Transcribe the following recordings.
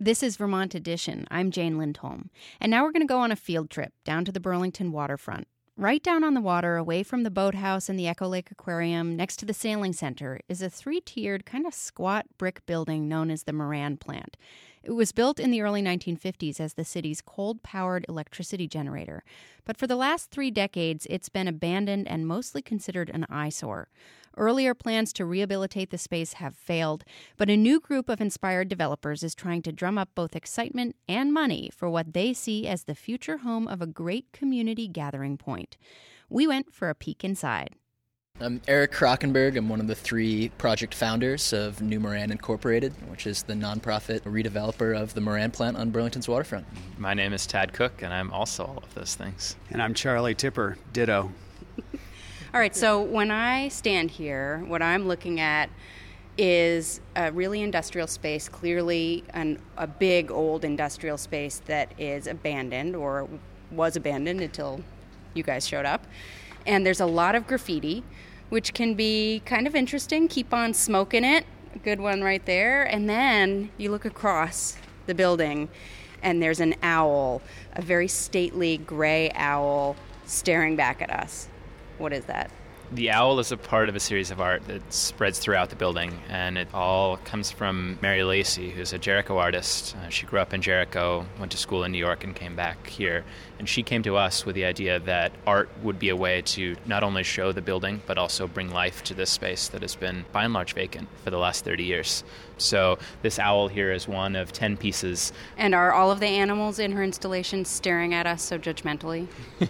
This is Vermont Edition. I'm Jane Lindholm. And now we're going to go on a field trip down to the Burlington waterfront. Right down on the water, away from the boathouse and the Echo Lake Aquarium, next to the sailing center, is a three-tiered, kind of squat brick building known as the Moran Plant. It was built in the early 1950s as the city's coal-powered electricity generator. But for the last 3 decades, it's been abandoned and mostly considered an eyesore. Earlier plans to rehabilitate the space have failed, but a new group of inspired developers is trying to drum up both excitement and money for what they see as the future home of a great community gathering point. We went for a peek inside. I'm Eric Krockenberg. I'm one of the 3 project founders of New Moran Incorporated, which is the nonprofit redeveloper of the Moran Plant on Burlington's waterfront. My name is Tad Cook, and I'm also all of those things. And I'm Charlie Tipper, ditto. All right, so when I stand here, what I'm looking at is a really industrial space, clearly a big old industrial space that is abandoned or was abandoned until you guys showed up. And there's a lot of graffiti, which can be kind of interesting. Keep on smoking it. A good one right there. And then you look across the building, and there's an owl, a very stately gray owl staring back at us. What is that? The owl is a part of a series of art that spreads throughout the building, and it all comes from Mary Lacey, who's a Jericho artist. She grew up in Jericho, went to school in New York, and came back here. And she came to us with the idea that art would be a way to not only show the building, but also bring life to this space that has been, by and large, vacant for the last 30 years. So this owl here is one of 10 pieces. And are all of the animals in her installation staring at us so judgmentally?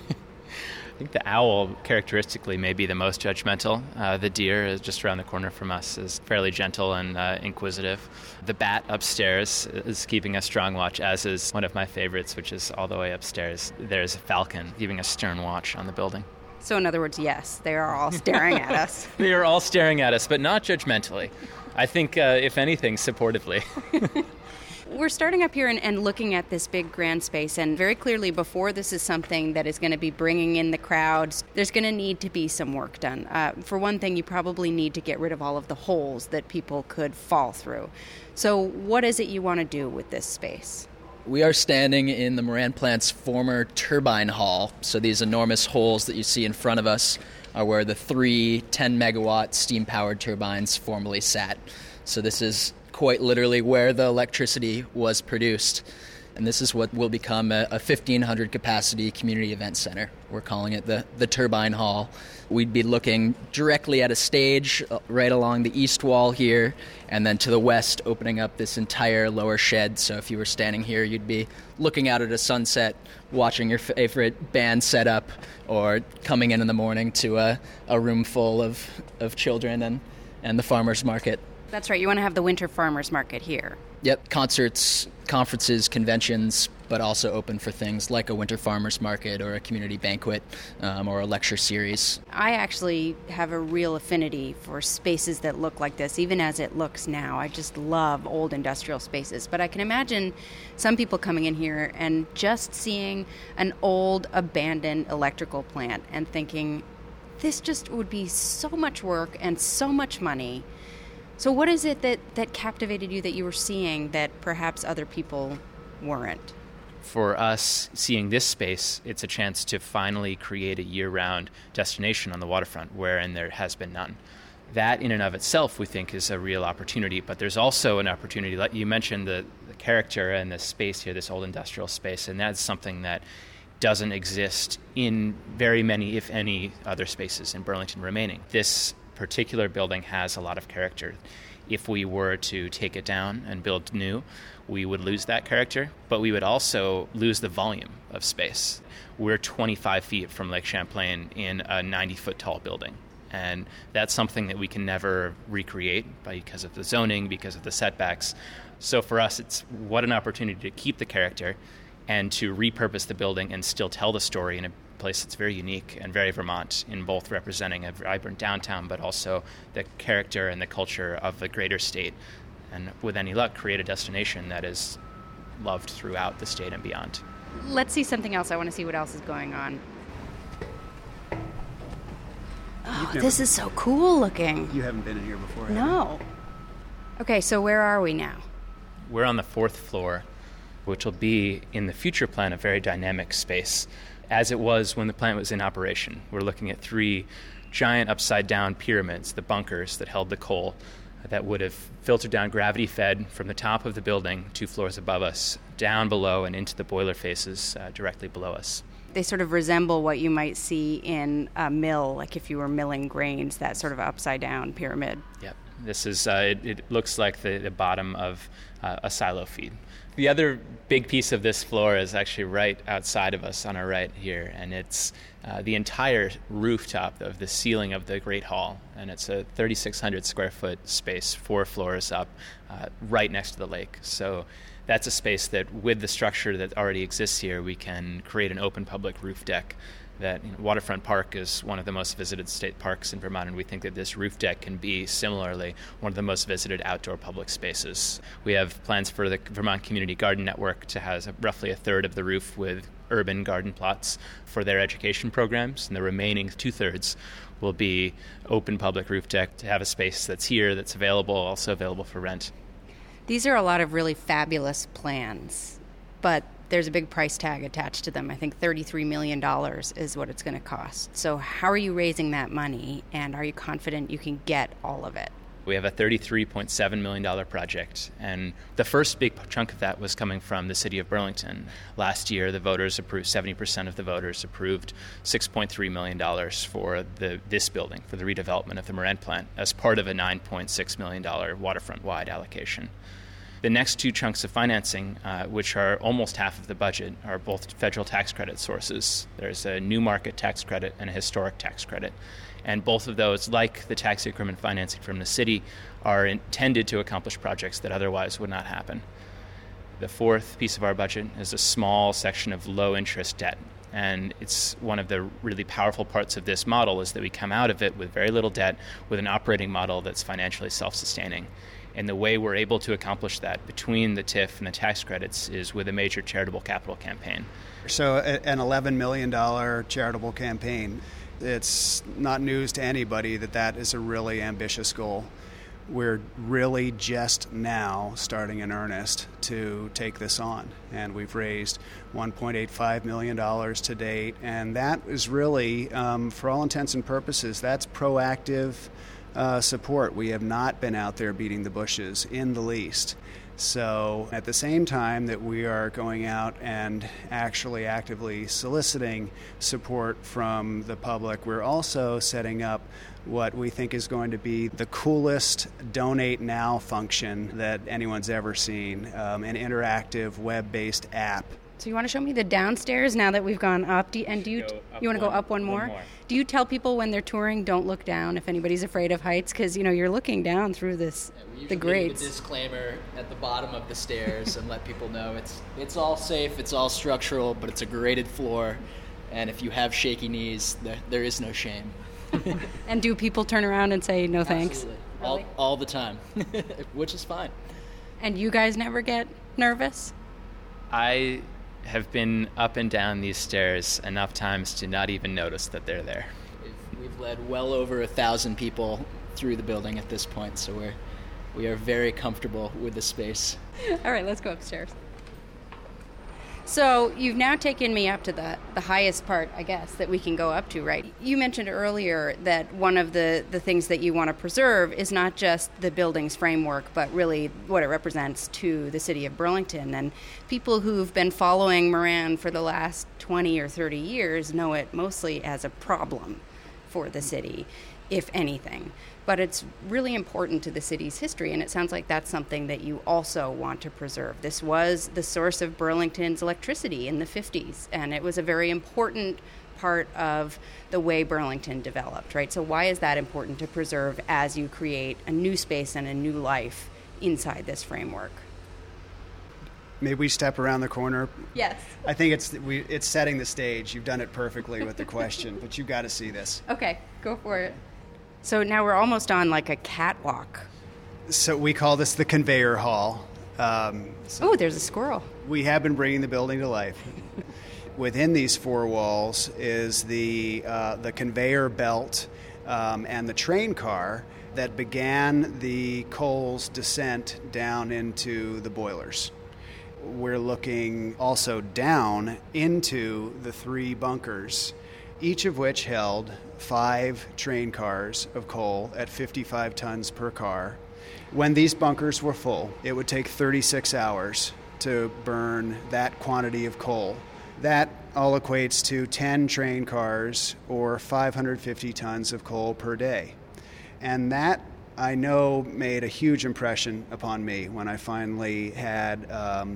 I think the owl, characteristically, may be the most judgmental. The deer, is just around the corner from us, is fairly gentle and inquisitive. The bat upstairs is keeping a strong watch, as is one of my favorites, which is all the way upstairs. There's a falcon keeping a stern watch on the building. So in other words, yes, they are all staring at us. They are all staring at us, but not judgmentally. I think, if anything, supportively. We're starting up here and looking at this big grand space, and very clearly before this is something that is going to be bringing in the crowds, there's going to need to be some work done. For one thing, you probably need to get rid of all of the holes that people could fall through. So what is it you want to do with this space? We are standing in the Moran Plant's former turbine hall. So these enormous holes that you see in front of us are where the 3 10-megawatt steam-powered turbines formerly sat. So this is quite literally where the electricity was produced. And this is what will become a 1,500 capacity community event center. We're calling it the Turbine Hall. We'd be looking directly at a stage right along the east wall here, and then to the west opening up this entire lower shed. So if you were standing here, you'd be looking out at a sunset, watching your favorite band set up, or coming in the morning to a room full of children and the farmers market. That's right. You want to have the winter farmers market here. Yep. Concerts, conferences, conventions, but also open for things like a winter farmers market or a community banquet or a lecture series. I actually have a real affinity for spaces that look like this, even as it looks now. I just love old industrial spaces. But I can imagine some people coming in here and just seeing an old abandoned electrical plant and thinking, this just would be so much work and so much money. So what is it that captivated you that you were seeing that perhaps other people weren't? For us, seeing this space, it's a chance to finally create a year-round destination on the waterfront, wherein there has been none. That in and of itself, we think, is a real opportunity, but there's also an opportunity, like you mentioned, the character and the space here, this old industrial space, and that's something that doesn't exist in very many, if any, other spaces in Burlington remaining. This particular building has a lot of character. If we were to take it down and build new, we would lose that character, but we would also lose the volume of space. We're 25 feet from Lake Champlain in a 90-foot tall building, and that's something that we can never recreate because of the zoning, because of the setbacks. So for us, it's what an opportunity to keep the character and to repurpose the building and still tell the story in a place that's very unique and very Vermont in both representing a vibrant downtown, but also the character and the culture of the greater state. And with any luck, create a destination that is loved throughout the state and beyond. Let's see something else. I want to see what else is going on. Oh, this is so cool looking. You haven't been in here before, have No. Okay, so where are we now? We're on the 4th floor, which will be, in the future plan, a very dynamic space, as it was when the plant was in operation. We're looking at 3 giant upside-down pyramids, the bunkers that held the coal, that would have filtered down, gravity-fed from the top of the building 2 floors above us, down below and into the boiler faces directly below us. They sort of resemble what you might see in a mill, like if you were milling grains, that sort of upside-down pyramid. Yep. This is, it looks like the bottom of a silo feed. The other big piece of this floor is actually right outside of us on our right here, and it's the entire rooftop of the ceiling of the Great Hall, and it's a 3,600 square foot space, 4 floors up, right next to the lake. So that's a space that, with the structure that already exists here, we can create an open public roof deck. That Waterfront Park is one of the most visited state parks in Vermont, and we think that this roof deck can be similarly one of the most visited outdoor public spaces. We have plans for the Vermont Community Garden Network to have roughly a third of the roof with urban garden plots for their education programs, and the remaining 2/3 will be open public roof deck to have a space that's here, that's available, also available for rent. These are a lot of really fabulous plans, but there's a big price tag attached to them. I think $33 million is what it's going to cost. So how are you raising that money, and are you confident you can get all of it? We have a $33.7 million project, and the first big chunk of that was coming from the city of Burlington. Last year, the voters approved, 70% of the voters approved $6.3 million for this building, for the redevelopment of the Moran plant, as part of a $9.6 million waterfront-wide allocation. The next 2 chunks of financing, which are almost half of the budget, are both federal tax credit sources. There's a new market tax credit and a historic tax credit. And both of those, like the tax increment financing from the city, are intended to accomplish projects that otherwise would not happen. The 4th piece of our budget is a small section of low-interest debt. And it's one of the really powerful parts of this model is that we come out of it with very little debt, with an operating model that's financially self-sustaining. And the way we're able to accomplish that between the TIF and the tax credits is with a major charitable capital campaign. So an $11 million charitable campaign. It's not news to anybody that is a really ambitious goal. We're really just now starting in earnest to take this on. And we've raised $1.85 million to date. And that is really, for all intents and purposes, that's proactive support. We have not been out there beating the bushes in the least. So at the same time that we are going out and actually actively soliciting support from the public, we're also setting up what we think is going to be the coolest Donate Now function that anyone's ever seen, an interactive web-based app. So you want to show me the downstairs now that we've gone up? You want to go up one more? Do you tell people when they're touring, don't look down if anybody's afraid of heights? Because, you're looking down through the grades. Leave a disclaimer at the bottom of the stairs and let people know it's all safe, it's all structural, but it's a graded floor. And if you have shaky knees, there is no shame. And do people turn around and say no thanks? Absolutely. Really? All the time, which is fine. And you guys never get nervous? I have been up and down these stairs enough times to not even notice that they're there. We've led well over 1,000 people through the building at this point, so we are very comfortable with the space. All right, let's go upstairs. So you've now taken me up to the highest part, I guess, that we can go up to, right? You mentioned earlier that one of the things that you want to preserve is not just the building's framework, but really what it represents to the city of Burlington. And people who've been following Moran for the last 20 or 30 years know it mostly as a problem for the city, if anything. But it's really important to the city's history, and it sounds like that's something that you also want to preserve. This was the source of Burlington's electricity in the 50s, and it was a very important part of the way Burlington developed, right? So why is that important to preserve as you create a new space and a new life inside this framework? Maybe we step around the corner. Yes. I think it's setting the stage. You've done it perfectly with the question, but you've got to see this. Okay, go for it. So now we're almost on like a catwalk. So we call this the conveyor hall. There's a squirrel. We have been bringing the building to life. Within these 4 walls is the conveyor belt and the train car that began the coal's descent down into the boilers. We're looking also down into the 3 bunkers, each of which held 5 train cars of coal at 55 tons per car. When these bunkers were full, it would take 36 hours to burn that quantity of coal. That all equates to 10 train cars or 550 tons of coal per day. And that, I know, made a huge impression upon me when I finally had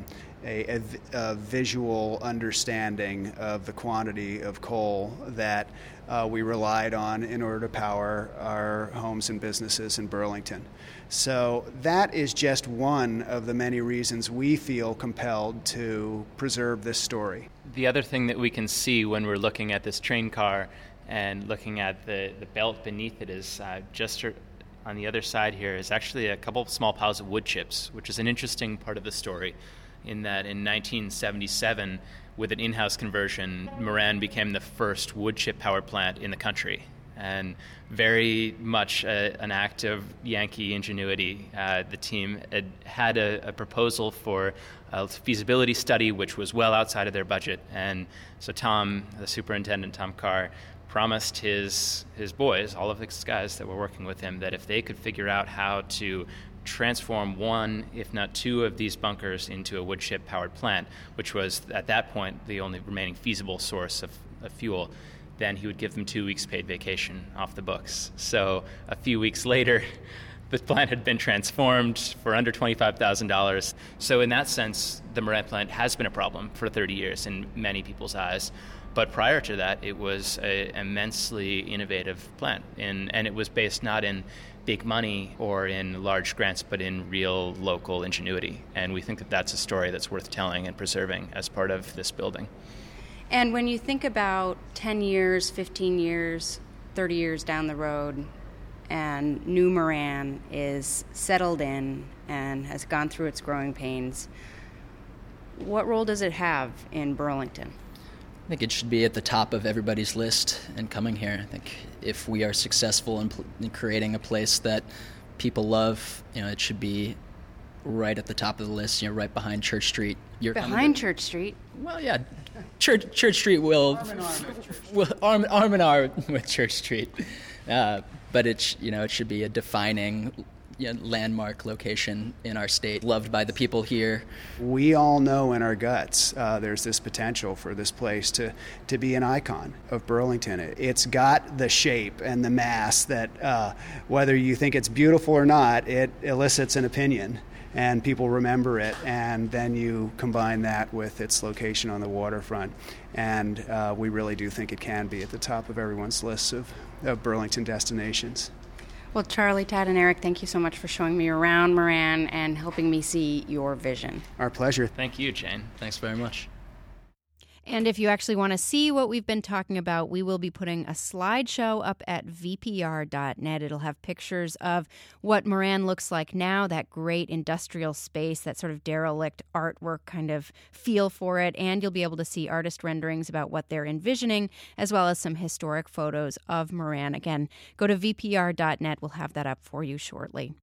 a visual understanding of the quantity of coal that we relied on in order to power our homes and businesses in Burlington. So that is just one of the many reasons we feel compelled to preserve this story. The other thing that we can see when we're looking at this train car and looking at the belt beneath it is just on the other side here is actually a couple of small piles of wood chips, which is an interesting part of the story in that in 1977, with an in-house conversion, Moran became the first wood chip power plant in the country. And very much an act of Yankee ingenuity. The team had a proposal for a feasibility study which was well outside of their budget. And so Tom, the superintendent, Tom Carr, promised his boys, all of the guys that were working with him, that if they could figure out how to transform 1, if not 2 of these bunkers into a wood chip powered plant, which was at that point the only remaining feasible source of fuel, then he would give them 2 weeks paid vacation off the books. So a few weeks later, the plant had been transformed for under $25,000. So in that sense, the Moran plant has been a problem for 30 years in many people's eyes. But prior to that, it was an immensely innovative plant. And it was based not in big money or in large grants, but in real local ingenuity. And we think that that's a story that's worth telling and preserving as part of this building. And when you think about 10 years, 15 years, 30 years down the road, and New Moran is settled in and has gone through its growing pains, what role does it have in Burlington? I think it should be at the top of everybody's list and coming here. I think if we are successful in creating a place that people love, it should be right at the top of the list, right behind Church Street. Behind Church Street? Well, yeah. Church Street will arm in arm with Church Street. But it should be a defining landmark location in our state, loved by the people here. We all know in our guts there's this potential for this place to be an icon of Burlington. It's got the shape and the mass that whether you think it's beautiful or not, it elicits an opinion. And people remember it, and then you combine that with its location on the waterfront, and we really do think it can be at the top of everyone's lists of Burlington destinations. Well, Charlie, Tad, and Eric, thank you so much for showing me around Moran and helping me see your vision. Our pleasure. Thank you, Jane. Thanks very much. And if you actually want to see what we've been talking about, we will be putting a slideshow up at vpr.net. It'll have pictures of what Moran looks like now, that great industrial space, that sort of derelict artwork kind of feel for it. And you'll be able to see artist renderings about what they're envisioning, as well as some historic photos of Moran. Again, go to vpr.net. We'll have that up for you shortly.